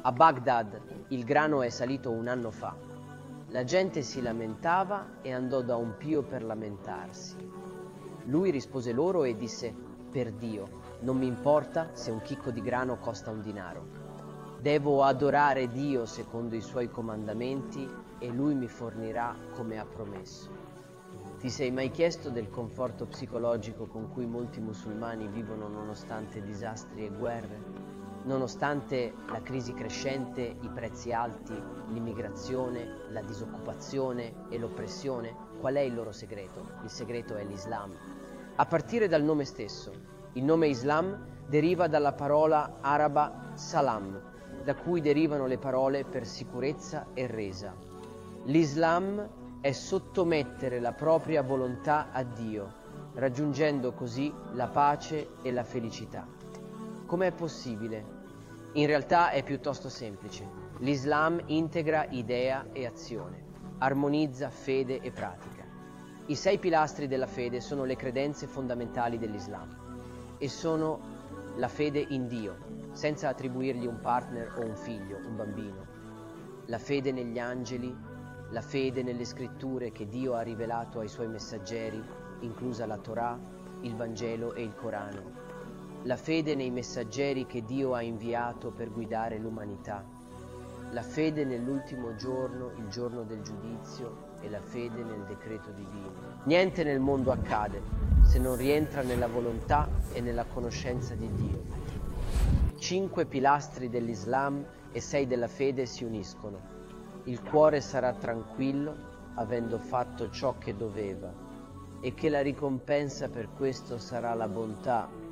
A Baghdad il grano è salito un anno fa. La gente si lamentava e andò da un pio per lamentarsi. Lui rispose loro e disse: per Dio, non mi importa se un chicco di grano costa un dinaro. Devo adorare Dio secondo i suoi comandamenti e Lui mi fornirà come ha promesso. Ti sei mai chiesto del conforto psicologico con cui molti musulmani vivono nonostante disastri e guerre? Nonostante la crisi crescente, i prezzi alti, l'immigrazione, la disoccupazione e l'oppressione, qual è il loro segreto? Il segreto è l'Islam. A partire dal nome stesso. Il nome Islam deriva dalla parola araba salam, da cui derivano le parole per sicurezza e resa. L'Islam è sottomettere la propria volontà a Dio, raggiungendo così la pace e la felicità. Com'è possibile? In realtà è piuttosto semplice. L'Islam integra idea e azione, armonizza fede e pratica. I 6 pilastri della fede sono le credenze fondamentali dell'Islam e sono la fede in Dio, senza attribuirgli un partner o un figlio, un bambino, la fede negli angeli, la fede nelle scritture che Dio ha rivelato ai suoi messaggeri, inclusa la Torah, il Vangelo e il Corano, la fede nei messaggeri che Dio ha inviato per guidare l'umanità, la fede nell'ultimo giorno, il giorno del giudizio, e la fede nel decreto divino. Niente nel mondo accade se non rientra nella volontà e nella conoscenza di Dio. 5 pilastri dell'Islam e 6 della fede si uniscono. Il cuore sarà tranquillo, avendo fatto ciò che doveva, e che la ricompensa per questo sarà la bontà